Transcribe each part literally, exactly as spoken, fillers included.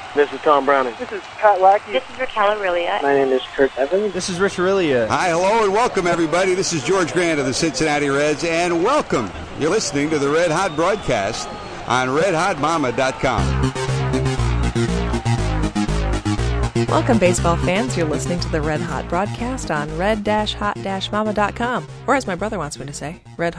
This is Tom Browning. This is Pat Lackey. This is Raquel Aurelia. My name is Kurt Evans. This is Rich Aurelia. Hi, hello, and welcome, everybody. This is George Grant of the Cincinnati Reds, and welcome. You're listening to the Red Hot broadcast on red hot mama dot com. Welcome, baseball fans. You're listening to the Red Hot broadcast on red hot mama dot com, or as my brother wants me to say, red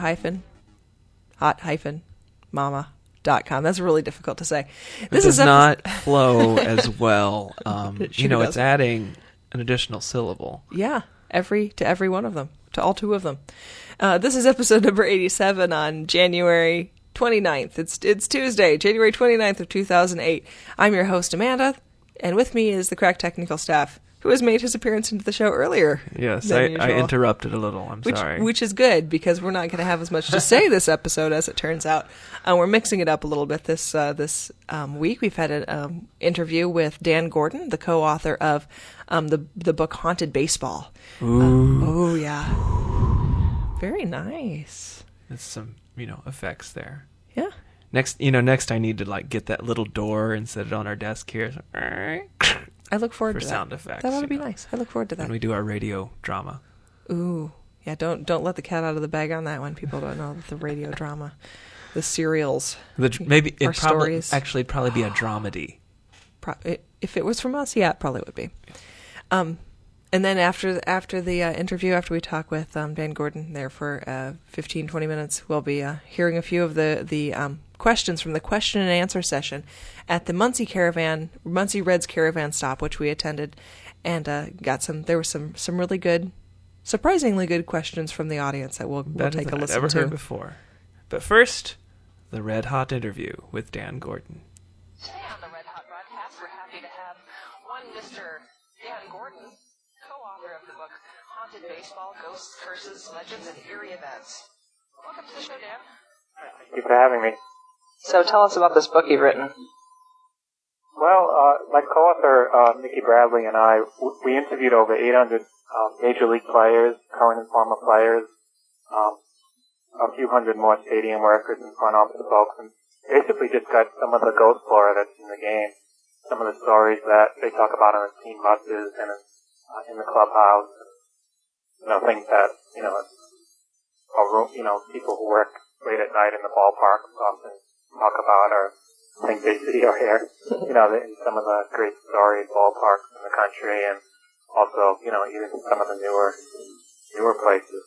hot mama dot com. That's really difficult to say. It this does is not flow as well. Um, It you know, sure it's does. adding an additional syllable. Yeah, every to every one of them, to all two of them. Uh, this is episode number eighty-seven on January twenty-ninth. It's it's Tuesday, January twenty-ninth of two thousand eight. I'm your host, Amanda, and with me is the crack technical staff, who has made his appearance into the show earlier. Yes, than I, usual. I interrupted a little. I'm Which, sorry. which is good, because we're not going to have as much to say this episode, as it turns out. Uh, we're mixing it up a little bit this uh, this um, week. We've had an um, interview with Dan Gordon, the co-author of um, the the book Haunted Baseball. Ooh. Uh, oh, yeah. Very nice. There's some, you know, effects there. Yeah. Next, you know, next I need to like get that little door and set it on our desk here. So, I look forward for to sound that. effects. That ought to you be know, nice. I look forward to that. when we do our radio drama. Ooh. Yeah, don't don't let the cat out of the bag on that one. People don't know the radio drama. The serials. The, dr- maybe Our it probably stories. actually it'd probably be a dramedy. Pro- it, if it was from us, yeah, it probably would be. Um, and then after after the uh, interview, after we talk with um, Dan Gordon there for uh, fifteen, twenty minutes, we'll be uh, hearing a few of the, the um, questions from the question and answer session at the Muncie Caravan, Muncie Reds Caravan stop, which we attended, and uh, got some, there were some, some really good, surprisingly good questions from the audience that we'll, we'll Better take a than I'd listen ever to. heard before. But first, the Red Hot interview with Dan Gordon. Today on the Red Hot broadcast, we're happy to have one Mister Dan Gordon, co-author of the book Haunted Baseball, Ghosts, Curses, Legends, and Eerie Events. Welcome to the show, Dan. Thank you for having me. So tell us about this book you've written. Well, uh, my co-author, uh, Mickey Bradley, and I, w- we interviewed over eight hundred uh, major league players, current and former players, um, a few hundred more stadium workers and front office folks, and basically just got some of the ghost lore that's in the game, some of the stories that they talk about on the team buses and in, uh, in the clubhouse, and, you know, things that, you know, are, you know, people who work late at night in the ballpark often talk about, or things they see or hear, you know, in some of the great storied ballparks in the country, and also, you know, even some of the newer, newer places.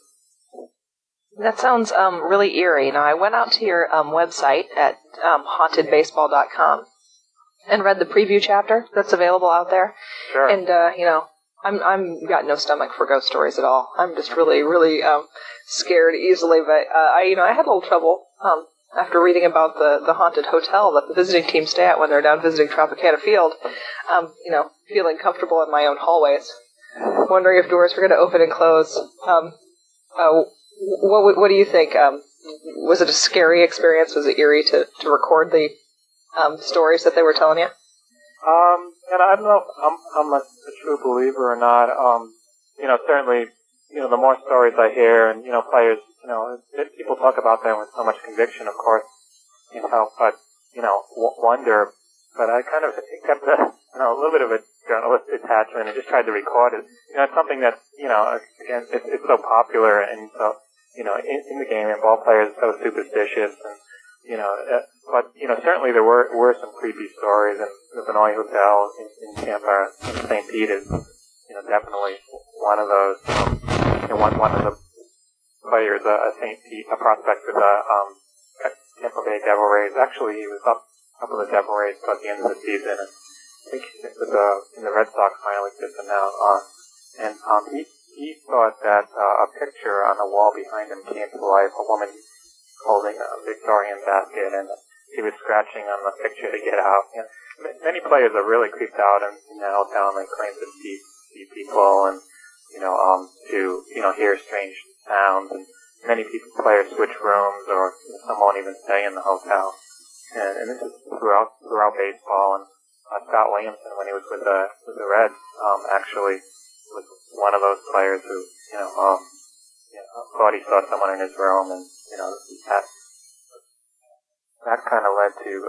That sounds um, really eerie. Now, I went out to your um, website at um, haunted baseball dot com and read the preview chapter that's available out there. Sure. And, uh, you know, I'm I'm got no stomach for ghost stories at all. I'm just really, really um, scared easily. But, uh, I, you know, I had a little trouble um, after reading about the, the haunted hotel that the visiting team stay at when they're down visiting Tropicana Field, um, you know, feeling comfortable in my own hallways, wondering if doors were going to open and close. Um, uh, What what do you think? Um, was it a scary experience? Was it eerie to, to record the um, stories that they were telling you? Um, and I don't know if I'm, I'm a, a true believer or not. Um, you know, certainly, you know, the more stories I hear, and, you know, players, you know, it, people talk about them with so much conviction, of course, you know, but, you know, w- wonder. But I kind of kept a, you know, a little bit of a journalist attachment and just tried to record it. You know, it's something that, you know, again, it's, it's so popular and so, you know, in, in the game, and ball players are so superstitious, and, you know, uh, but, you know, certainly there were, were some creepy stories, and the Vinoy Hotel in, in Tampa, Saint Pete is, you know, definitely one of those. Um, you know, one, one of the players, uh, Saint Pete, a prospect with the, um, Tampa Bay Devil Rays, actually he was up, up with the Devil Rays at the end of the season, and I think it was, uh, in the Red Sox minor league system now, uh, and, um, he, He thought that uh, a picture on the wall behind him came to life, a woman holding a Victorian basket, and he was scratching on the picture to get out. You know, m- many players are really creeped out in, in that hotel, and they claim to see, see people and, you know, um, to, you know, hear strange sounds. And many people, players switch rooms, or you know, some won't even stay in the hotel. And, and this is throughout, throughout baseball. And uh, Scott Williamson, when he was with the, with the Reds, um, actually was one of those players who, you know, um, you know, thought he saw someone in his room, and, you know, that, that kind of led to, uh,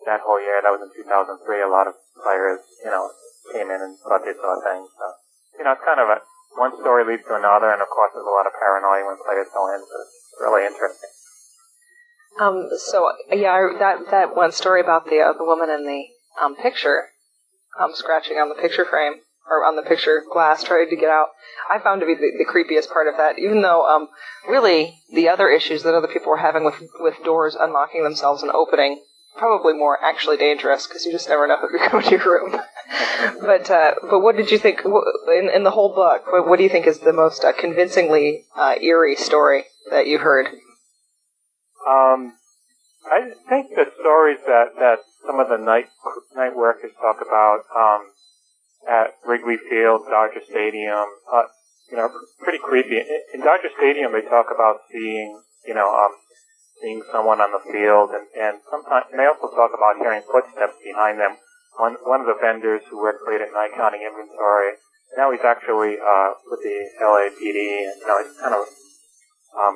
that whole year, that was in two thousand three, a lot of players, you know, came in and thought they saw things. So, you know, it's kind of a, one story leads to another, and of course there's a lot of paranoia when players go in, so it's really interesting. Um, so, yeah, I- that, that one story about the, uh, the woman in the, um, picture, um, scratching on the picture frame, or on the picture glass, trying to get out, I found to be the, the creepiest part of that, even though, um, really, the other issues that other people were having with, with doors unlocking themselves and opening, probably more actually dangerous, because you just never know if you go to your room. but, uh, but what did you think, in, in the whole book, what, what do you think is the most uh, convincingly, uh, eerie story that you heard? Um, I think the stories that, that some of the night, night workers talk about, um, at Wrigley Field, Dodger Stadium, uh, you know, pretty creepy. In, in Dodger Stadium, they talk about seeing, you know, um, seeing someone on the field, and, and sometimes, and they also talk about hearing footsteps behind them. One, one of the vendors who worked late at night counting inventory, now he's actually, uh, with the L A P D, and, you know, he's kind of, um,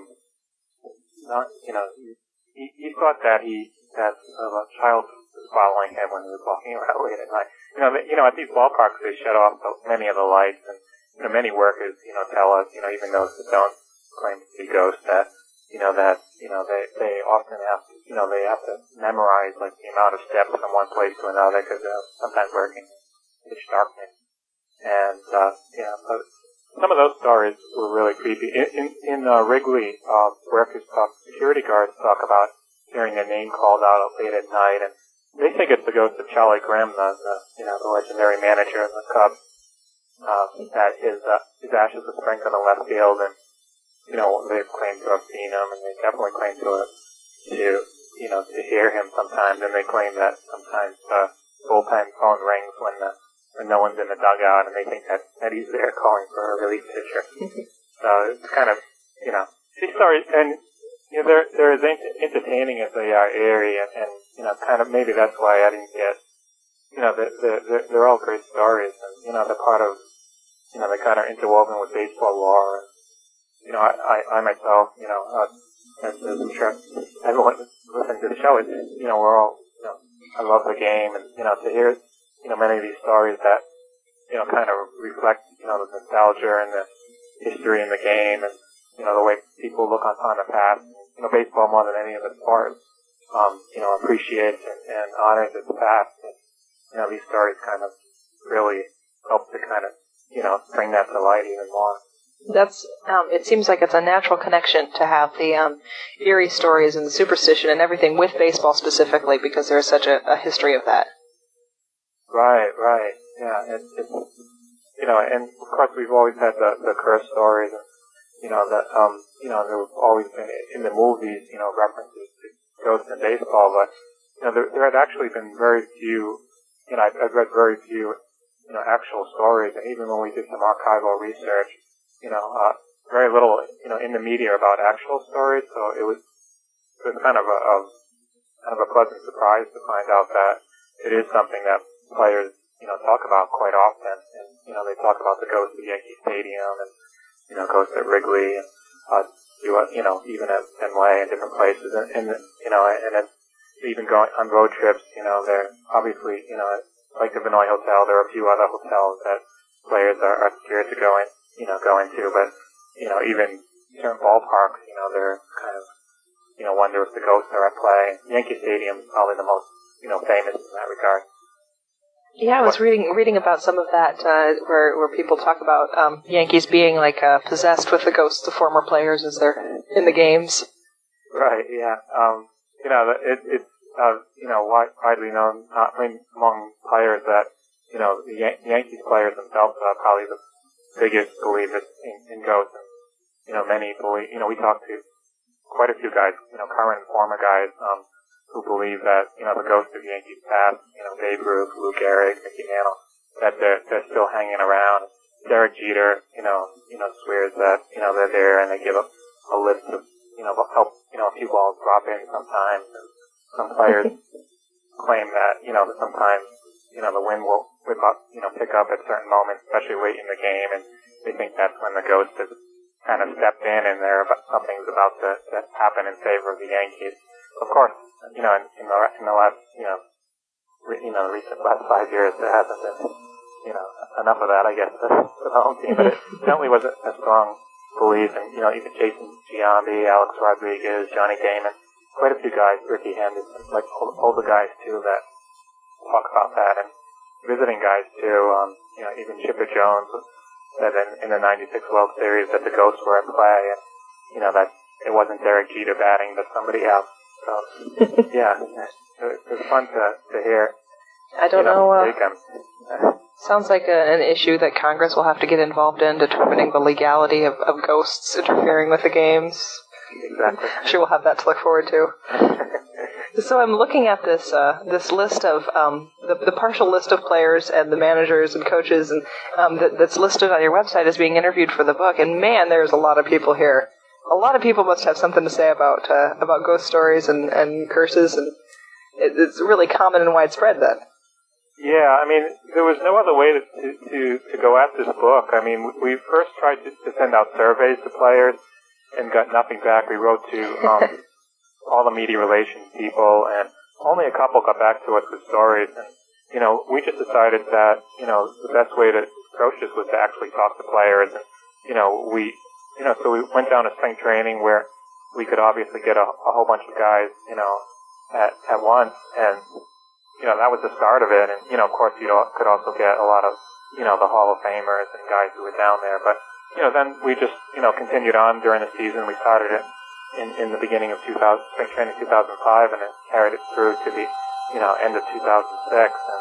not, you know, he, he thought that he, that uh, a child was following him when he was walking around late at night. You know, they, you know, at these ballparks, they shut off the, many of the lights, and, you know, many workers, you know, tell us, you know, even those that don't claim to see ghosts, that, you know, that, you know, they, they often have to, you know, they have to memorize, like, the amount of steps from one place to another, because they're sometimes working in pitch darkness. And, uh, you know, so some of those stories were really creepy. In, in, in uh, Wrigley, uh, workers talk, security guards talk about hearing their name called out late at night, and they think it's the ghost of Charlie Grimm, the, the you know, the legendary manager of the Cubs, uh, that his, uh, his ashes were sprinkled in left field, and, you know, they've claimed to have seen him, and they definitely claim to have, to, you know, to hear him sometimes, and they claim that sometimes, uh, bullpen phone rings when the, when no one's in the dugout, and they think that, that he's there calling for a relief pitcher. So it's kind of, you know, these stories, and, you know, they're, they're as entertaining as they are eerie, and, and, you know, kind of, maybe that's why I didn't get, you know, they're, they're, they're all great stories, and, you know, they're part of, you know, they're kind of interwoven with baseball lore, and, you know, I, I, I myself, you know, uh, as, as I'm sure everyone listening to the show, is, you know, we're all, you know, I love the game, and, you know, to hear, you know, many of these stories that, you know, kind of reflect, you know, the nostalgia and the history in the game, and, you know, the way people look on, on the past. You know, baseball more than any other sport, um, you know, appreciates and, and honors its past. And, you know, these stories kind of really help to kind of, you know, bring that to light even more. That's, um, it seems like it's a natural connection to have the, um, eerie stories and the superstition and everything with baseball specifically, because there's such a, a history of that. Right, right, yeah, it's, it's, you know, and of course we've always had the, the curse stories, and, you know, that, um, you know, there have always been, in the movies, you know, references to ghosts in baseball, but, you know, there, there had actually been very few, you know, I've, I've read very few, you know, actual stories, and even when we did some archival research, you know, uh, very little, you know, in the media about actual stories, so it was, it was kind of a, a, kind of a pleasant surprise to find out that it is something that players, you know, talk about quite often, and, you know, they talk about the ghost of Yankee Stadium, and, you know, ghosts at Wrigley, and, uh, you know, even at Fenway and different places, and, and you know, and then even going on road trips, you know, there obviously, you know, like the Vinoy Hotel, there are a few other hotels that players are, are scared to go in, you know, go into, but, you know, even certain ballparks, you know, they're kind of, you know, wonder if the ghosts are at play. Yankee Stadium is probably the most, you know, famous in that regard. Yeah, I was reading reading about some of that, uh, where where people talk about um, Yankees being like uh, possessed with the ghosts of former players as they're in the games. Right. Yeah. Um, you know, it, it's uh, you know widely known, uh, I mean, among players that, you know, the Yan- Yankees players themselves are probably the biggest believers in, in ghosts. And, you know, many believe. You know, we talked to quite a few guys, you know, current and former guys, um, who believe that, you know, the ghost of Yankees past, you know, Babe Ruth, Lou Gehrig, Mickey Mantle, that they're, they're still hanging around. Derek Jeter, you know, you know, swears that, you know, they're there, and they give a, a list of, you know, help, you know, a few balls drop in sometimes. And some players claim that, you know, that sometimes, you know, the wind will whip up, you know, pick up at certain moments, especially late in the game, and they think that's when the ghost has kind of stepped in, and there something's about to, to happen in favor of the Yankees. Of course, you know, in, in the in the last, you know, you know, the recent last five years, there hasn't been, you know, enough of that, I guess, for the home team. But it certainly was a, a strong belief, and, you know, even Jason Giambi, Alex Rodriguez, Johnny Damon, quite a few guys, Ricky Henderson, like older guys, too, that talk about that, and visiting guys, too, um, you know, even Chipper Jones said in, in the ninety-six World Series that the Ghosts were at play, and, you know, that it wasn't Derek Jeter batting, but somebody else. So, yeah, it, it was fun to, to hear. I don't you know. know. Take 'em. Sounds like a, an issue that Congress will have to get involved in, determining the legality of, of ghosts interfering with the games. Exactly. I'm sure we'll have that to look forward to. So I'm looking at this uh, this list of um, the, the partial list of players and the managers and coaches, and um, that, that's listed on your website as being interviewed for the book. And man, there's a lot of people here. A lot of people must have something to say about uh, about ghost stories and, and curses, and it, it's really common and widespread then. Yeah, I mean, there was no other way to, to, to go at this book. I mean, we first tried to, to send out surveys to players and got nothing back. We wrote to um, all the media relations people, and only a couple got back to us with stories. And, you know, we just decided that, you know, the best way to approach this was to actually talk to players. And, you know, we, you know, so we went down to spring training where we could obviously get a, a whole bunch of guys, you know, at, at once. And, you know, that was the start of it. And, you know, of course, you could also get a lot of, you know, the Hall of Famers and guys who were down there. But, you know, then we just, you know, continued on during the season. We started it in, in the beginning of two thousand, spring training two thousand five, and it carried it through to the, you know, end of two thousand six. And,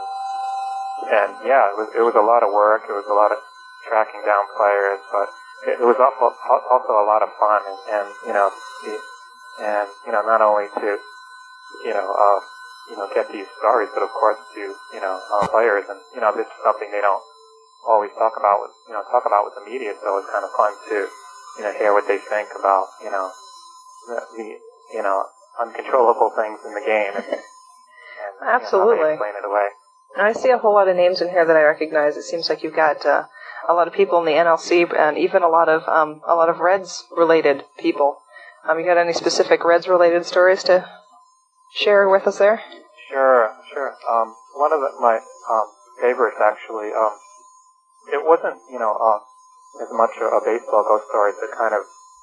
and yeah, it was, it was a lot of work. It was a lot of tracking down players, but it, it was also, also a lot of fun. And, and you know, the, and, you know, not only to, you know, uh, you know, get these stories, but of course to, you know, uh, players. And, you know, this is something they don't always talk about with, you know, talk about with the media, so it's kind of fun to, you know, hear what they think about, you know, the, the you know, uncontrollable things in the game. And, and Absolutely. You know, how they explain it away. And I see a whole lot of names in here that I recognize. It seems like you've got uh, a lot of people in the N L C, and even a lot of um, a lot of Reds-related people. Um, you got any specific Reds-related stories to share with us there? Sure, sure. Um, one of the, my um, favorites, actually, um, it wasn't, you know, uh, as much a, a baseball ghost story, but kind of,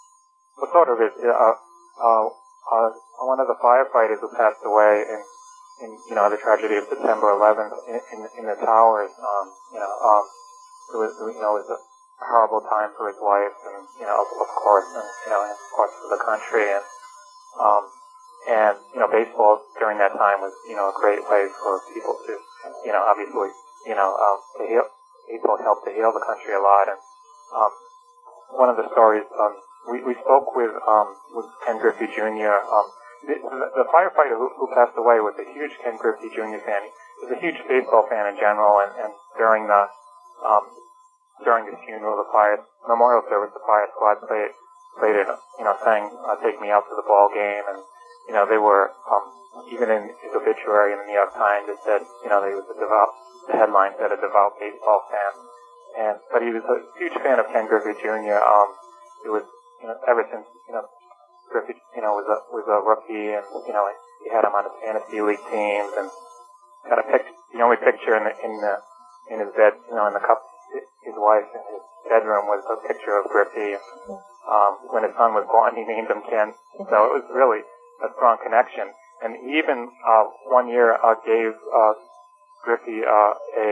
what sort of is, uh, uh, uh, one of the firefighters who passed away in, in you know, the tragedy of September eleventh in, in, in the towers, um, you know, um, it was, you know, it was a horrible time for his wife, and, you know, of, of course, and, you know, and of course for the country, and, um, And, you know, baseball during that time was, you know, a great way for people to, you know, obviously, you know, um, to heal, baseball helped to heal the country a lot. And, um, one of the stories, um, we, we spoke with, um, with Ken Griffey Junior Um, the, the firefighter who, who passed away was a huge Ken Griffey Junior fan. He was a huge baseball fan in general, and, and during the, um, during his funeral, the fire, memorial service, the fire squad played, played it, you know, sang, uh, Take Me Out to the Ball Game, and, you know, they were, um, even in his obituary in the New York Times, it said, you know, that he was a devout, the headline said a devout baseball fan. And, but he was a huge fan of Ken Griffey Junior Um, it was, you know, ever since, you know, Griffey, you know, was a, was a rookie, and, you know, he had him on his fantasy league teams, and got a pic, the only picture in the, in the, in his bed, you know, in the cup, his wife in his bedroom was a picture of Griffey. Um, when his son was born, he named him Ken. So it was really a strong connection. And he even, uh, one year, uh, gave, uh, Griffey, uh, a,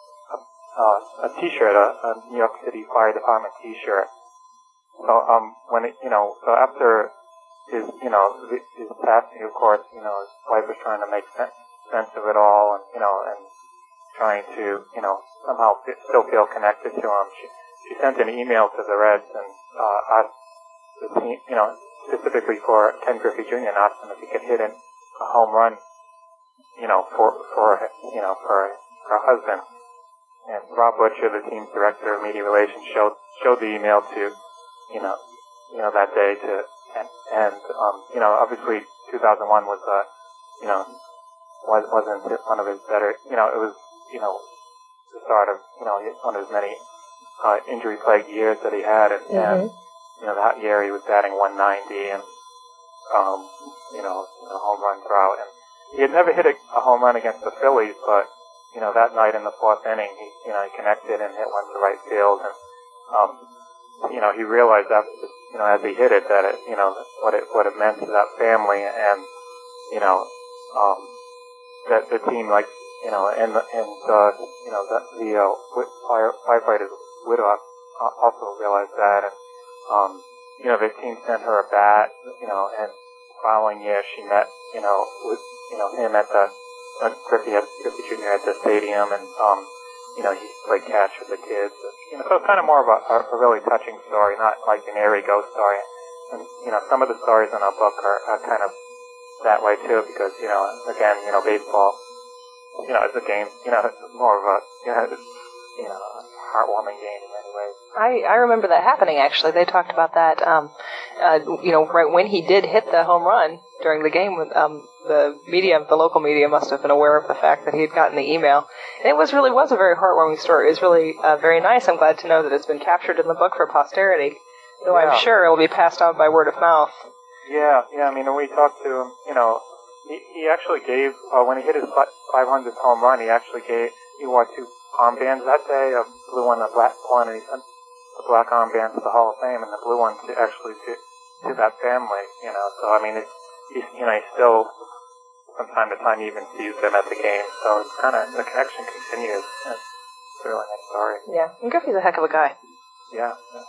uh, a t-shirt, a, a New York City Fire Department t-shirt. So, um, when it, you know, so after his, you know, his passing, of course, you know, his wife was trying to make sense, sense of it all, and, you know, and trying to, you know, somehow f- still feel connected to him. She, she sent an email to the Reds and, uh, asked the team, you know, specifically for Ken Griffey Junior and asked him if he could hit in a home run, you know, for, for, you know, for her husband. And Rob Butcher, the team's director of media relations, showed, showed the email to, you know, you know, that day to, and, and um, you know, obviously two thousand one was, uh, you know, was, wasn't one of his better, you know, it was, you know, the start of, you know, one of his many, uh, injury-plagued years that he had, and, mm-hmm. and you know, that year he was batting one ninety and, um, you know, you know, home run drought. And, he had never hit a, a home run against the Phillies, but you know that night in the fourth inning, he you know he connected and hit one to right field, and um, you know he realized that you know as he hit it that it you know what it what it meant to that family, and you know um, that the team like you know and and uh, you know that the uh, fire, firefighter's widow also realized that, and um, you know the team sent her a bat, you know, and the following year she met you know with you know him at the uh, Griffey at Griffey Junior at the stadium, and um, you know he played catch with the kids. You know, so it's kind of more of a, a really touching story, not like an airy ghost story. And you know, some of the stories in our book are, are kind of that way too, because you know, again, you know, baseball, you know, it's a game. You know, it's more of a you know, it's, you know, a heartwarming game in many ways. I, I remember that happening, actually. They talked about that, um, uh, you know, right when he did hit the home run during the game. With, um, the media, the local media must have been aware of the fact that he had gotten the email. And it was really was a very heartwarming story. It was really uh, very nice. I'm glad to know that it's been captured in the book for posterity, though yeah. I'm sure it will be passed on by word of mouth. Yeah, yeah, I mean, when we talked to him, you know, he, he actually gave, uh, when he hit his five hundredth home run, he actually gave, he wore two armbands that day, a blue one and a black one, and he sent the black armband to the Hall of Fame and the blue one to actually to, to that family, you know, so I mean, it's, he's, you know, he still, from time to time, he even sees them at the game, so it's kind of, the connection continues. It's a really nice story. Yeah, and Griffey's a heck of a guy. Yeah. yeah.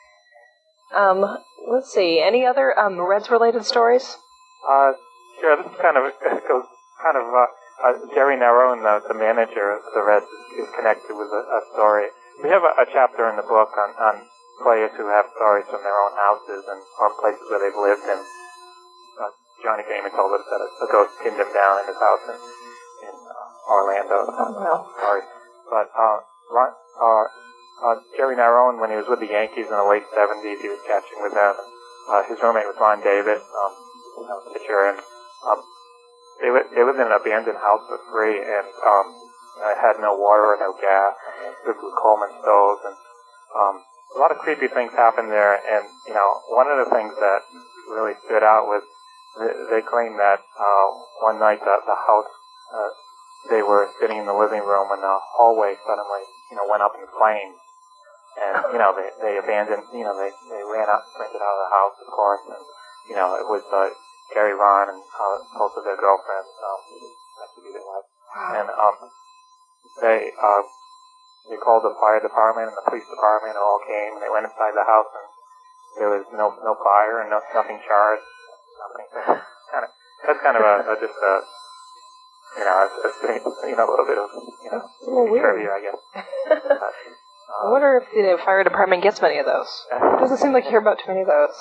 Um, let's see, any other, um, Reds-related stories? Uh, sure, this is kind of, it goes kind of, uh, Uh, Jerry Narone, the, the manager of the Reds, is connected with a, a story. We have a, a chapter in the book on, on players who have stories from their own houses and or places where they've lived. And uh, Johnny Damon told us that a, a ghost pinned him down in his house in, in uh, Orlando. Oh, wow. Sorry. But uh, Ron, uh, uh, Jerry Narone, when he was with the Yankees in the late seventies, he was catching with them. Uh, his roommate was Ron Davis, um, you know, pitcher, and um, They lived, they lived in an abandoned house for free, and um, it had no water or no gas. Lived with Coleman stoves, and um, a lot of creepy things happened there. And you know, one of the things that really stood out was they, they claimed that uh, one night the, the house uh, they were sitting in the living room when the hallway suddenly you know went up in flames, and you know they they abandoned you know they they ran out, sprinted out of the house, of course, and you know it was. Uh, Gary Ron and uh, both of their girlfriends, um, that should be their wife, and um, they uh, they called the fire department and the police department, and all came, and they went inside the house, and there was no no fire and no, nothing charged, nothing. Kind of that's kind of a, a just a you know a, a strange, you know a little bit of you know trivia, I guess. But, uh, I wonder if the fire department gets many of those. It doesn't seem like you hear about too many of those.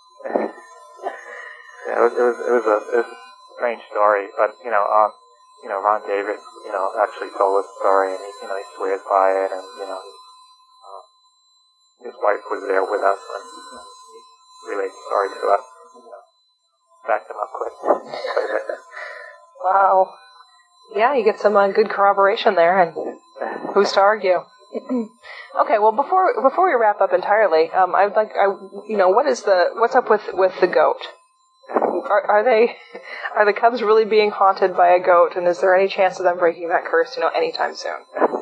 Yeah, it was, it was, it was a, it was a strange story, but, you know, um, you know, Ron Davis, you know, actually told us the story, and he, you know, he swears by it, and, you know, uh, his wife was there with us, and he relayed the story to us, you know, backed him up quick. Wow. Yeah, you get some uh, good corroboration there, and who's to argue? Okay, well, before before we wrap up entirely, um, I'd like, I, you know, what is the, what's up with, with the goat? Are, are they, are the Cubs really being haunted by a goat, and is there any chance of them breaking that curse, you know, anytime soon?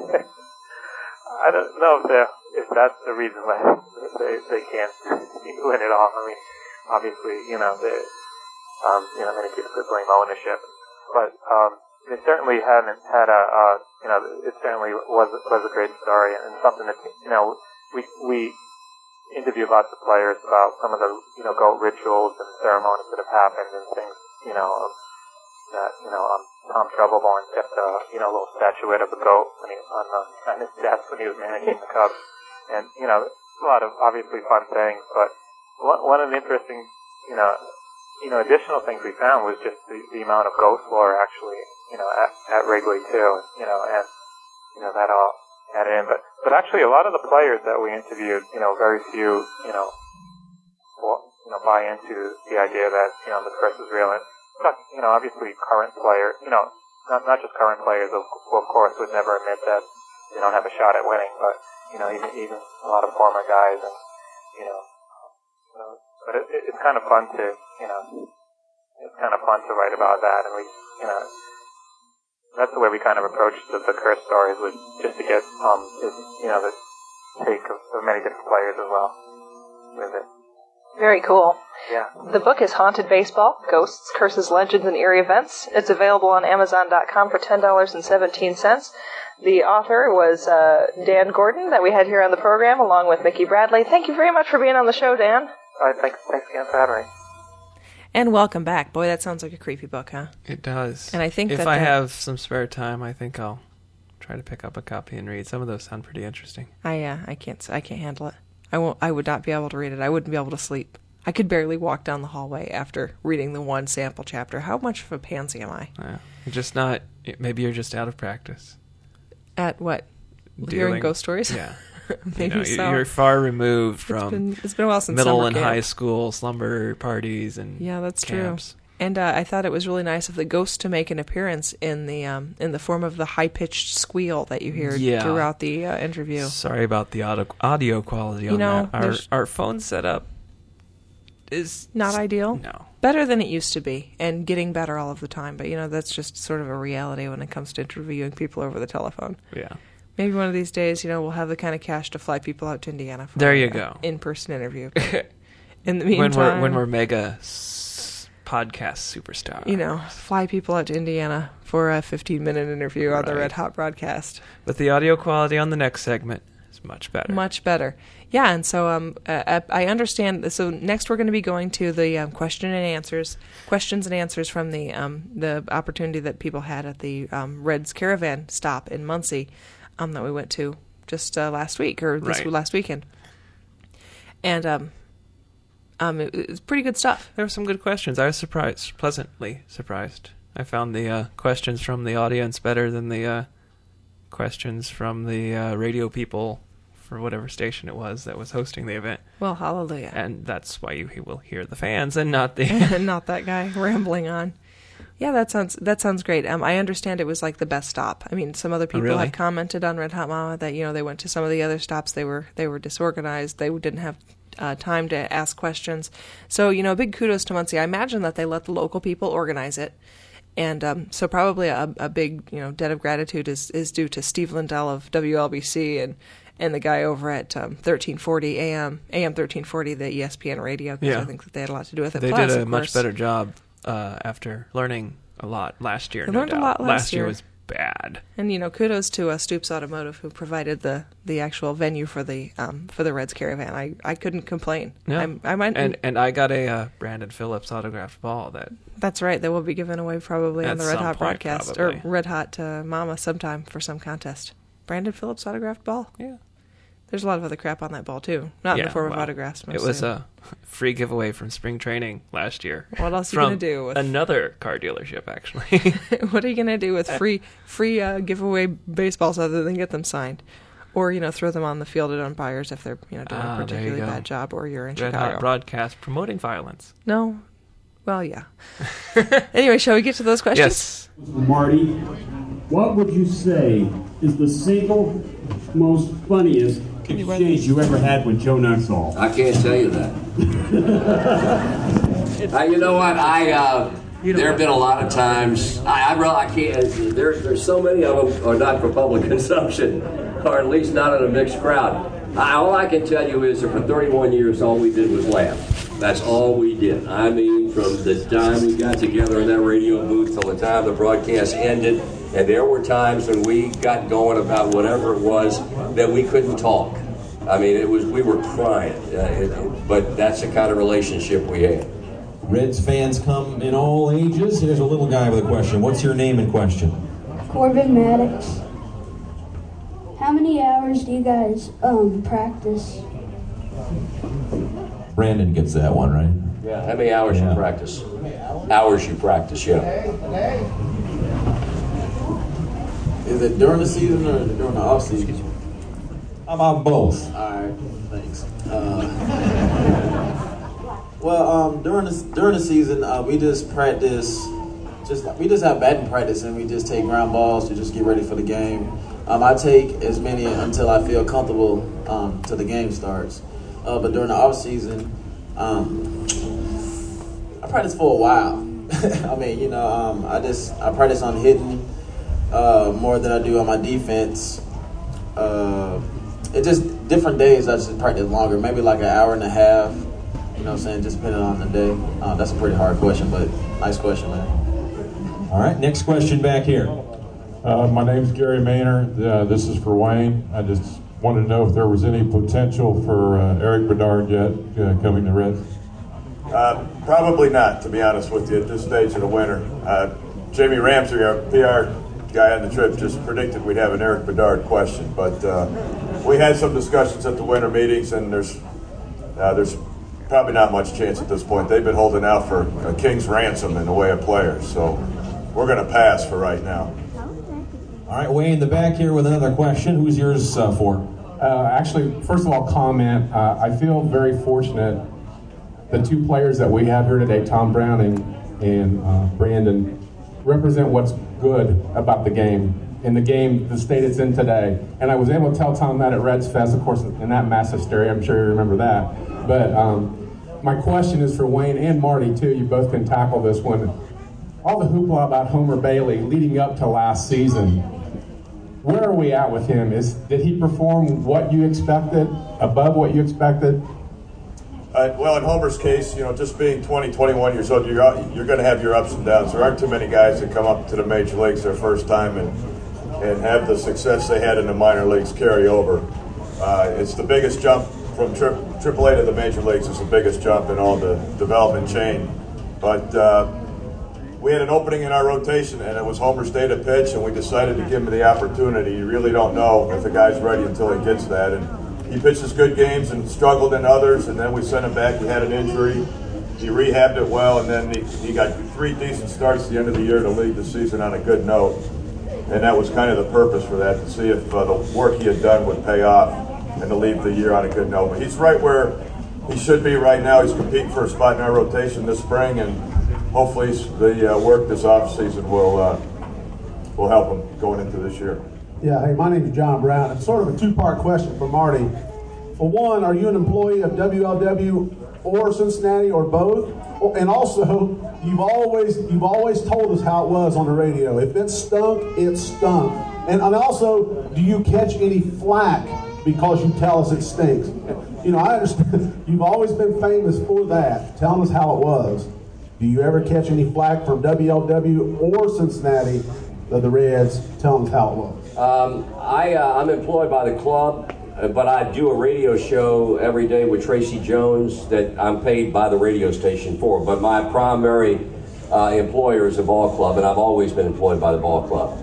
I don't know if, if that's the reason why they they can't win it all. I mean, obviously, you know, they, um, you know, many people could blame ownership, but um, they certainly haven't had a, uh, you know, it certainly was was a great story and something that you know we we. interview lots of players about some of the, you know, goat rituals and ceremonies that have happened and things, you know, that, you know, um, Tom Troubleborn kept a, you know, little statuette of a goat when he, on, the, on his desk when he was managing the Cubs. And, you know, a lot of obviously fun things, but one, one of the interesting, you know, you know, additional things we found was just the, the amount of ghost lore actually, you know, at, at Wrigley too, you know, and, you know, that all, add in, but but actually a lot of the players that we interviewed, you know, very few, you know, well, you know, buy into the idea that you know the curse is real. And but, you know, obviously current players, you know, not not just current players, of, who of course would never admit that they don't have a shot at winning, but you know, even even a lot of former guys, and you know, so, but it, it, it's kind of fun to you know it's kind of fun to write about that, and we, you know, that's the way we kind of approached the, the curse stories, was just to get, um, it, you know, the take of, of many different players as well with it. Very cool. Yeah. The book is Haunted Baseball, Ghosts, Curses, Legends, and Eerie Events. It's available on Amazon dot com for ten dollars and seventeen cents. The author was uh, Dan Gordon, that we had here on the program, along with Mickey Bradley. Thank you very much for being on the show, Dan. All right, thanks, thanks again for having me. And welcome back. Boy, that sounds like a creepy book, huh? It does. And I think if that I that- have some spare time, I think I'll try to pick up a copy and read. Some of those sound pretty interesting. I uh, I can't I can't handle it. I won't. I would not be able to read it. I wouldn't be able to sleep. I could barely walk down the hallway after reading the one sample chapter. How much of a pansy am I? Yeah. You're just not. Maybe you're just out of practice. At what? Dealing, Hearing ghost stories? Yeah. Maybe you know, so. You're far removed It's from been, it's been a while since middle summer and camp. high school slumber parties and Yeah, that's camps. true. And uh, I thought it was really nice of the ghost to make an appearance in the um, in the form of the high pitched squeal that you hear Yeah. throughout the uh, interview. Sorry about the audio, audio quality You on know, that. Our there's- our phone setup is Not ideal. No. Better than it used to be, and getting better all of the time. But you know, that's just sort of a reality when it comes to interviewing people over the telephone. Yeah. Maybe one of these days, you know, we'll have the kind of cash to fly people out to Indiana for There you a go. in-person interview. In the when meantime, we're when we're mega s- podcast superstars, you know, fly people out to Indiana for a fifteen-minute interview on the Right. Red Hot broadcast. But the audio quality on the next segment is much better. Much better. Yeah, and so um, uh, I understand. So next we're going to be going to the um, question and answers, questions and answers from the um, the opportunity that people had at the um, Reds Caravan stop in Muncie um, that we went to just uh, last week or this Right. last weekend, and um, um, it, it's pretty good stuff. There were some good questions. I was surprised, pleasantly surprised. I found the uh, questions from the audience better than the uh, questions from the uh, radio people for whatever station it was that was hosting the event. Well, hallelujah. And that's why you will hear the fans and not the... Not that guy rambling on. Yeah, that sounds that sounds great. Um, I understand it was like the best stop. I mean, some other people really? had commented on Red Hot Mama that you know they went to some of the other stops. They were they were disorganized. They didn't have uh, time to ask questions. So you know, big kudos to Muncie. I imagine that they let the local people organize it, and um, so probably a, a big you know debt of gratitude is, is due to Steve Lindell of W L B C and. And the guy over at um, thirteen forty A M, A M thirteen forty, the E S P N radio, because Yeah. I think that they had a lot to do with it. They Plus, did a of much course, better job uh, after learning a lot last year. They no learned a doubt. lot last year year. was bad. And you know, kudos to uh, Stoops Automotive who provided the, the actual venue for the um, for the Reds Caravan. I, I couldn't complain. Yeah. I'm, I might. And and I got a uh, Brandon Phillips autographed ball that That's right. That will be given away probably on At the Red some Hot point, broadcast probably. or Red Hot uh, Mama sometime for some contest. Brandon Phillips autographed ball. yeah. There's a lot of other crap on that ball too. Not in Yeah, the form well, of autographs. It Mostly. was a free giveaway from spring training last year. What else are you from gonna do with- another car dealership? Actually, What are you gonna do with free free uh, giveaway baseballs other than get them signed, or you know throw them on the field at umpires if they're you know doing Ah, a there you particularly go. bad job, or you're in Red Chicago. Hot broadcast promoting violence. No, well yeah. Anyway, shall we get to those questions? Yes. Marty, what would you say is the single most funniest exchange you ever had with Joe Nuxall? I can't tell you that. uh, you know what? I uh, there have been a lot of times. I I, really, I can't. There's there's so many of them are not for public consumption, or at least not in a mixed crowd. I, all I can tell you is that for thirty-one years, all we did was laugh. That's all we did. I mean, from the time we got together in that radio booth till the time the broadcast ended, and there were times when we got going about whatever it was that we couldn't talk. I mean, it was we were crying, uh, it, but that's the kind of relationship we had. Reds fans come in all ages. Here's a little guy with a question. What's your name and question? Corbin Maddox. How many hours do you guys um practice? Brandon gets that one, right? Yeah. How many hours Yeah. you practice? Hours you practice, yeah. Is it during the season or during the off season? I'm on both. All right, thanks. Uh, well, um, during the during the season, uh, we just practice. Just we just have batting practice, and we just take ground balls to just get ready for the game. Um, I take as many until I feel comfortable um, till the game starts. Uh, but during the off season, um, I practice for a while. I mean, you know, um, I just I practice on hitting uh, more than I do on my defense. Uh, it just different days I just practice longer, maybe like an hour and a half. You know what I'm saying? Just depending on the day. Uh, that's a pretty hard question, but nice question, man. All right, next question back here. Uh, my name's Gary Maynard. Uh, this is for Wayne. I just wanted to know if there was any potential for uh, Eric Bedard yet uh, coming to Reds. Uh, probably not, to be honest with you, at this stage of the winter. Uh, Jamie Ramsey, our P R guy on the trip, just predicted we'd have an Eric Bedard question. But uh, we had some discussions at the winter meetings, and there's uh, there's probably not much chance at this point. They've been holding out for a king's ransom in the way of players, so we're going to pass for right now. All right, way in the back here with another question. Who's yours uh, for? Uh, actually, first of all, comment. Uh, I feel very fortunate. The two players that we have here today, Tom Browning and uh, Brandon, represent what's good about the game, in the game, the state it's in today. And I was able to tell Tom that at Reds Fest, of course, in that mass hysteria. I'm sure you remember that. But um, my question is for Wayne and Marty, too. You both can tackle this one. All the hoopla about Homer Bailey leading up to last season, where are we at with him? Is Did he perform what you expected, above what you expected? Uh, well, in Homer's case, you know, just being twenty, twenty-one years old, you're, you're going to have your ups and downs. There aren't too many guys that come up to the major leagues their first time and, and have the success they had in the minor leagues carry over. Uh, it's the biggest jump from tri- triple A to the major leagues. It's the biggest jump in all the development chain. But uh, we had an opening in our rotation, and it was Homer's day to pitch, and we decided to give him the opportunity. You really don't know if the guy's ready until he gets that. And he pitches good games and struggled in others, and then we sent him back. He had an injury. He rehabbed it well, and then he, he got three decent starts at the end of the year to lead the season on a good note. And that was kind of the purpose for that, to see if uh, the work he had done would pay off and to leave the year on a good note. But he's right where he should be right now. He's competing for a spot in our rotation this spring, and hopefully the uh, work this offseason will, uh, will help him going into this year. Yeah, hey, my name is John Brown. It's sort of a two-part question for Marty. For one, are you an employee of W L W or Cincinnati or both? And also, you've always you've always told us how it was on the radio. If it stunk, it stunk. And, and also, do you catch any flack because you tell us it stinks? You know, I understand you've always been famous for that, telling us how it was. Do you ever catch any flack from W L W or Cincinnati, the, the Reds, telling us how it was? Um, I, uh, I'm employed by the club, but I do a radio show every day with Tracy Jones that I'm paid by the radio station for. But my primary uh, employer is the ball club, and I've always been employed by the ball club.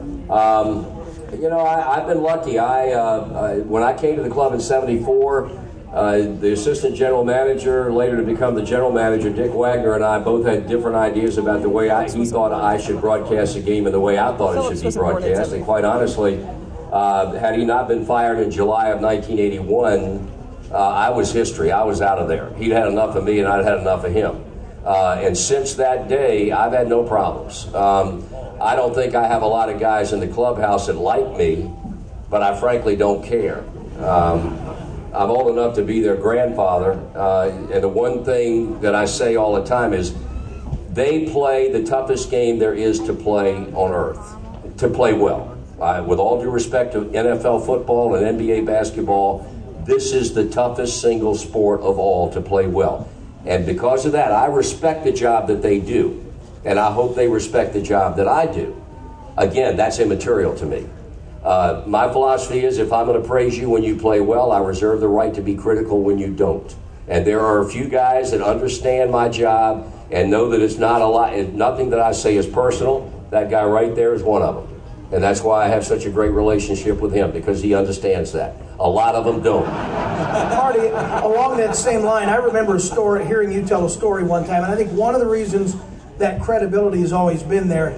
Um, you know, I, I've been lucky. I, uh, I when I came to the club in seventy-four, uh, the assistant general manager, later to become the general manager, Dick Wagner, and I both had different ideas about the way I, he thought I should broadcast the game and the way I thought it should be broadcast. And quite honestly, uh, had he not been fired in July of nineteen eighty-one, uh, I was history. I was out of there. He'd had enough of me, and I'd had enough of him. Uh, and since that day, I've had no problems. Um, I don't think I have a lot of guys in the clubhouse that like me, but I frankly don't care. Um, I'm old enough to be their grandfather, uh, and the one thing that I say all the time is they play the toughest game there is to play on earth, to play well. Uh, with all due respect to N F L football and N B A basketball, this is the toughest single sport of all to play well. And because of that, I respect the job that they do, and I hope they respect the job that I do. Again, that's immaterial to me. Uh, my philosophy is if I'm going to praise you when you play well, I reserve the right to be critical when you don't. And there are a few guys that understand my job and know that it's not a lot, nothing that I say is personal. That guy right there is one of them. And that's why I have such a great relationship with him, because he understands that. A lot of them don't. Marty, along that same line, I remember a story, hearing you tell a story one time, and I think one of the reasons that credibility has always been there,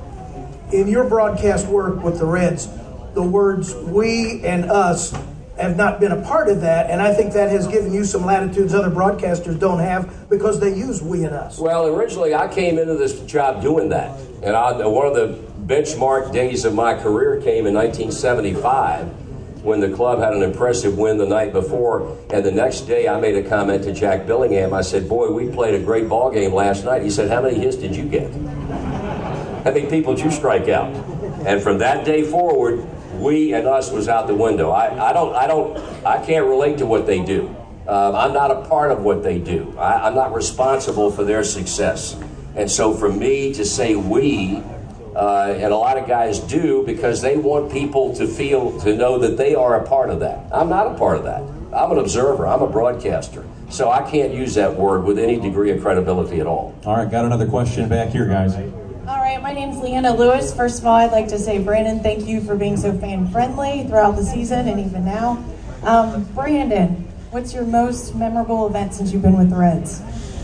in your broadcast work with the Reds, the words we and us have not been a part of that, and I think that has given you some latitudes other broadcasters don't have because they use we and us. Well, originally I came into this job doing that, and I, one of the benchmark days of my career came in nineteen seventy-five when the club had an impressive win the night before. And the next day I made a comment to Jack Billingham. I said, boy, we played a great ball game last night. He said, how many hits did you get? How many people did you strike out? And from that day forward, we and us was out the window. I, I don't, I don't, I can't relate to what they do. Um, I'm not a part of what they do. I, I'm not responsible for their success. And so for me to say we, uh, and a lot of guys do because they want people to feel, to know that they are a part of that. I'm not a part of that. I'm an observer. I'm a broadcaster. So I can't use that word with any degree of credibility at all. All right, got another question back here, guys. All right, my name's Leanna Lewis. First of all, I'd like to say, Brandon, thank you for being so fan-friendly throughout the season and even now. Um, Brandon, what's your most memorable event since you've been with the Reds?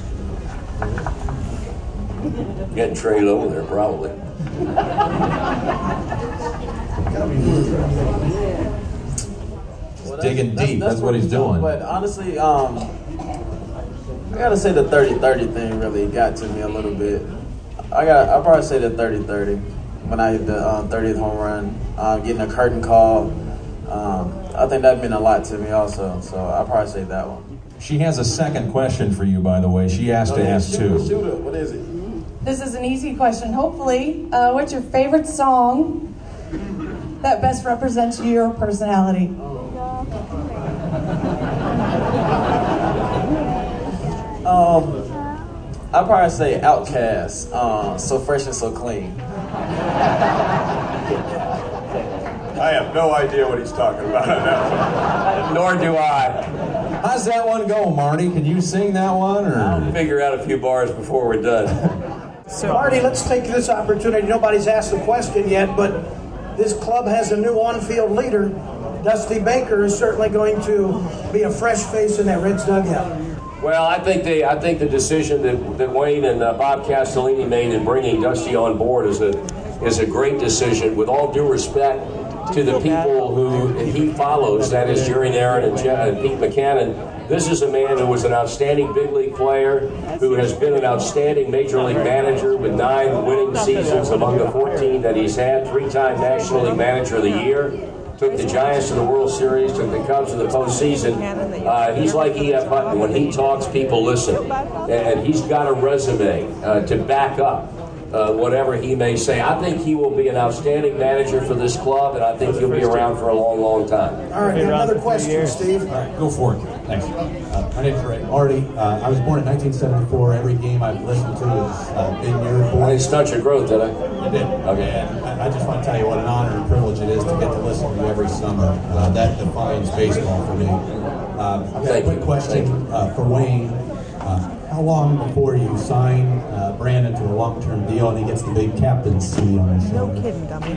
Getting Trey over there, probably. Well, digging deep. That's, that's what he's doing. But honestly, um, I gotta say the thirty thirty thing really got to me a little bit. I got. I'll probably say the thirty thirty when I hit the um, thirtieth home run, uh, getting a curtain call. Um, I think that meant a lot to me also. So I'll probably say that one. She has a second question for you, by the way. She asked oh, to yeah, ask shoot, two. Shoot it. What is it? This is an easy question, hopefully. Uh, what's your favorite song that best represents your personality? Um, I'd probably say Outkast, uh, So Fresh and So Clean. I have no idea what he's talking about on that one. Nor do I. How's that one go, Marty? Can you sing that one? Or I'll figure out a few bars before we're done. So, Marty, let's take this opportunity. Nobody's asked the question yet, but this club has a new on-field leader. Dusty Baker is certainly going to be a fresh face in that Reds dugout. Well, I think the I think the decision that, that Wayne and uh, Bob Castellini made in bringing Dusty on board is a is a great decision. With all due respect to the people who he follows, that is Jerry Narron and, Je- and Pete Mackanin, this is a man who was an outstanding big league player, who has been an outstanding major league manager with nine winning seasons among the fourteen that he's had, three-time National League Manager of the Year. Took the Giants to the World Series, took the Cubs to the postseason. Uh, he's like E F Hutton. When he talks, people listen. And he's got a resume uh, to back up uh, whatever he may say. I think he will be an outstanding manager for this club, and I think he'll be around for a long, long time. All right, another question, Steve. All right, go for it. Thanks. Uh, my name's Ray. Marty, uh, I was born in nineteen seventy-four. Every game I've listened to has uh, been your voice. I didn't stunt your growth, did I? I did. Okay. And I just want to tell you what an honor and privilege it is to get to listen to you every summer. Uh, that defines baseball for me. Uh, I've got Thank a quick you. question uh, for Wayne. Uh, how long before you sign uh, Brandon to a long-term deal and he gets the big captaincy on his shoulder? No kidding, dummy.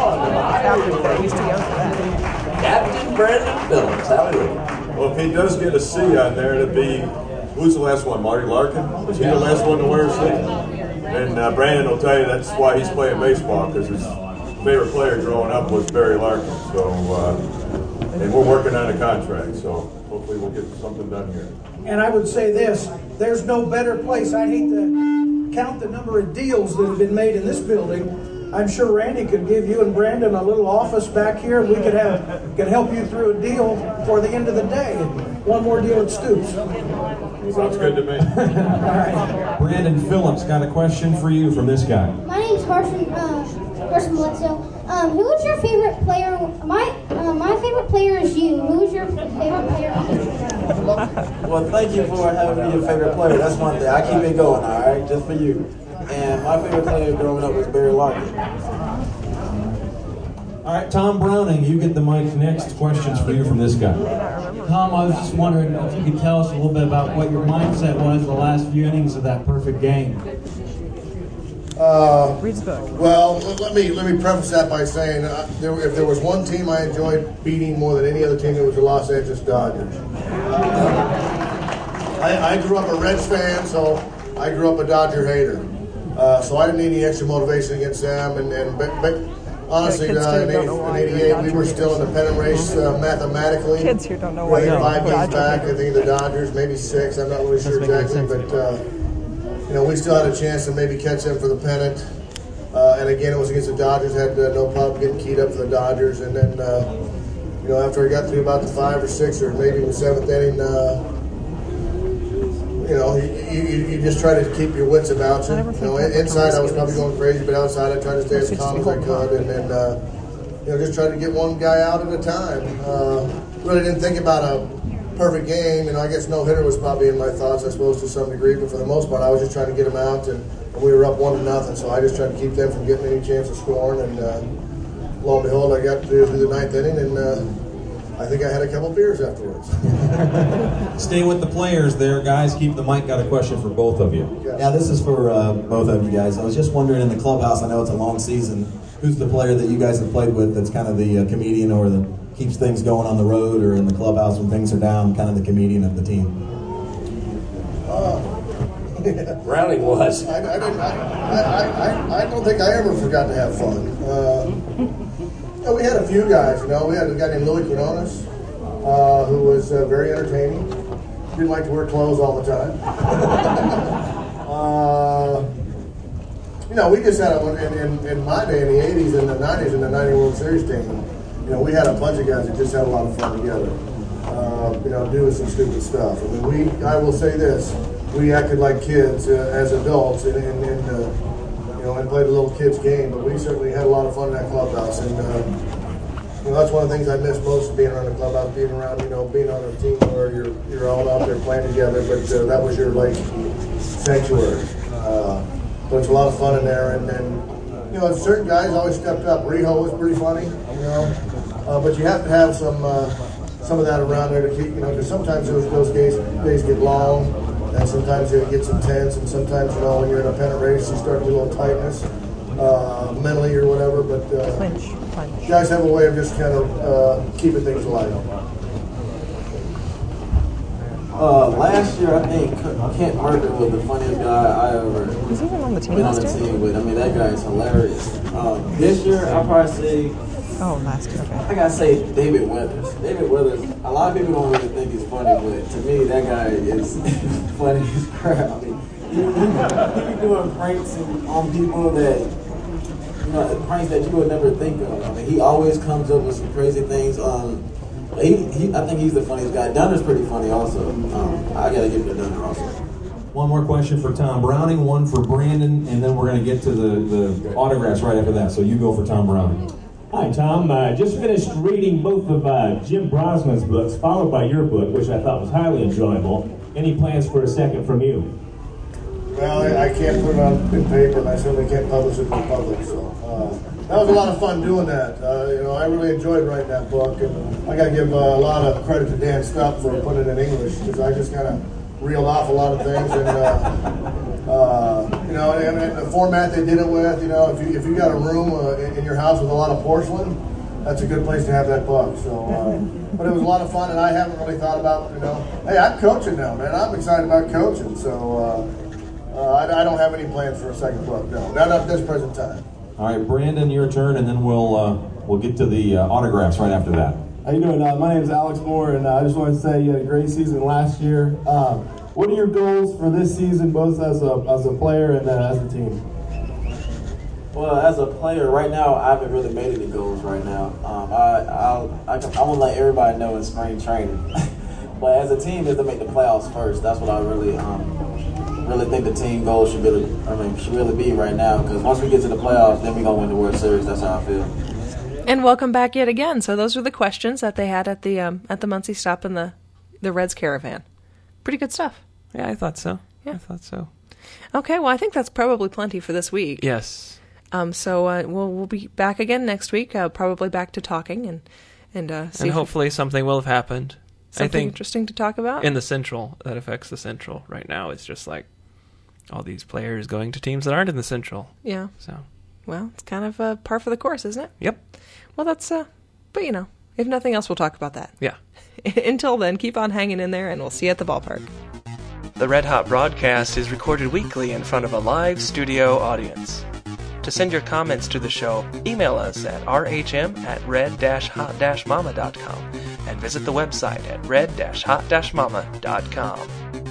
Captain, he's too young for that. Captain Brandon Phillips, how are you? Well, if he does get a C on there, it'd be, who's the last one, Marty Larkin? Was he the last one to wear a C? And uh, Brandon will tell you that's why he's playing baseball, because his favorite player growing up was Barry Larkin. So, uh, and we're working on a contract, so hopefully we'll get something done here. And I would say this, there's no better place. I hate to count the number of deals that have been made in this building. I'm sure Randy could give you and Brandon a little office back here, and we could have could help you through a deal for the end of the day. One more deal at Stoops. Sounds good to me. All right. Brandon Phillips got a question for you from this guy. My name's Carson, uh, Carson Bledsoe. Um, who is your favorite player? My uh, my favorite player is you. Who is your favorite player? Well, thank you for having me your favorite player. That's one thing. I keep it going, all right, just for you. And my favorite player growing up was Barry Larkin. All right, Tom Browning, you get the mic next. Questions for you from this guy. Tom, I was just wondering if you could tell us a little bit about what your mindset was the last few innings of that perfect game. Uh, Reads book. Well, let me let me preface that by saying uh, there, if there was one team I enjoyed beating more than any other team, it was the Los Angeles Dodgers. I, I grew up a Reds fan, so I grew up a Dodger hater. Uh, so I didn't need any extra motivation against them. And, and but, but honestly, uh, in, in eighty-eight, we were still in the pennant race uh, mathematically. Kids here don't know why. We're five games back, I think, the Dodgers, maybe six. I'm not really sure exactly, but uh, you know, we still had a chance to maybe catch them for the pennant. Uh, and again, it was against the Dodgers. Had uh, no problem getting keyed up for the Dodgers. And then, uh, you you know, after I got through about the five or six or maybe the seventh inning, uh, you know, you, you, you just try to keep your wits about you. You know, inside I was probably going crazy, but outside I tried to stay as calm as I could, and then, uh, you know, just try to get one guy out at a time. Uh, really didn't think about a perfect game. You know, I guess no hitter was probably in my thoughts, I suppose, to some degree, but for the most part, I was just trying to get them out, and, and we were up one to nothing, so I just tried to keep them from getting any chance of scoring, and uh, lo and behold, I got through, through the ninth inning, and uh, I think I had a couple beers afterwards. Stay with the players there, guys. Keep the mic. Got a question for both of you. Yeah, this is for uh, both of you guys. I was just wondering, in the clubhouse, I know it's a long season, who's the player that you guys have played with that's kind of the uh, comedian or the keeps things going on the road or in the clubhouse when things are down, kind of the comedian of the team? Uh, Browning was. I, I, didn't, I, I, I, I don't think I ever forgot to have fun. Uh, Yeah, we had a few guys, you know. We had a guy named Louis Quinones, uh, who was uh, very entertaining. Didn't like to wear clothes all the time. uh, you know, we just had a, in, in, in my day, in the eighties and the nineties, in the ninety World Series team, you know, we had a bunch of guys that just had a lot of fun together. Uh, you know, doing some stupid stuff. I mean, we, I will say this, we acted like kids uh, as adults in, in, in the, you know, and played a little kid's game, but we certainly had a lot of fun in that clubhouse, and uh, you know, that's one of the things I miss most, being around the clubhouse, being around, you know, being on a team where you're you're all out there playing together, but uh, that was your, like, sanctuary. Uh, but it's a lot of fun in there, and then, you know, certain guys always stepped up. Rijo was pretty funny, you know, uh, but you have to have some uh, some of that around there to keep, you know, because sometimes those, those days, days get long, and sometimes it gets intense, and sometimes, you know, when you're in a pennant race, you start to get a little tightness, uh, mentally or whatever, but uh, Clinch, clinch. guys have a way of just kind of uh, keeping things alive. Uh, last year, I think Kent Merker was the funniest guy I ever Was he even on the team been on last the year? team with. I mean, that guy is hilarious. Um, this year, I'll probably say, Oh, last year. Okay. I gotta say David Weathers. David Weathers, a lot of people don't really think he's funny, but to me, that guy is funny as crap. I mean, he, he, he be doing pranks on people that, you know, pranks that you would never think of. I mean, he always comes up with some crazy things. Um, he, he, I think he's the funniest guy. Dunner's pretty funny also. Um, I gotta give it to Dunner also. One more question for Tom Browning, one for Brandon, and then we're going to get to the, the autographs right after that. So you go for Tom Browning. Hi, Tom. Uh, just finished reading both of uh, Jim Brosman's books, followed by your book, which I thought was highly enjoyable. Any plans for a second from you? Well, I, I can't put it on in paper, and I certainly can't publish it in the public. So uh, that was a lot of fun doing that. Uh, you know, I really enjoyed writing that book, and I got to give uh, a lot of credit to Dan Stupp for putting it in English, because I just kind of reeled off a lot of things, and uh, uh, you know, and, and the format they did it with. You know, if you if you got a room uh, in, in your house with a lot of porcelain, that's a good place to have that book. So, uh, but it was a lot of fun, and I haven't really thought about, you know, hey, I'm coaching now, man. I'm excited about coaching. So uh, uh, I, I don't have any plans for a second book. No, not at this present time. All right, Brandon, your turn, and then we'll uh, we'll get to the uh, autographs right after that. How you doing? Uh, my name is Alex Moore, and uh, I just want to say you had a great season last year. Uh, what are your goals for this season, both as a as a player and uh, as a team? Well, as a player, right now, I haven't really made any goals right now. Um, I, I'll, I, I want to let everybody know in spring training. But as a team, is to make the playoffs first. That's what I really um, really think the team goal should really, I mean, should really be right now. Because once we get to the playoffs, then we're going to win the World Series. That's how I feel. And welcome back yet again. So those were the questions that they had at the um, at the Muncie stop in the, the Reds Caravan. Pretty good stuff. Yeah, I thought so. Yeah. I thought so. Okay, well, I think that's probably plenty for this week. Yes. Um, so uh, we'll we'll be back again next week, uh, probably back to talking and and uh, see and if hopefully something will have happened. something I think interesting to talk about in the Central that affects the Central right now. It's just like all these players going to teams that aren't in the Central. Yeah. So, well, it's kind of uh, par for the course, isn't it? Yep. Well, that's uh, but you know, if nothing else, we'll talk about that. Yeah. Until then, keep on hanging in there, and we'll see you at the ballpark. The Red Hot broadcast is recorded weekly in front of a live studio audience. To send your comments to the show, email us at r h m at red dash hot dash mama dot com and visit the website at red dash hot dash mama dot com.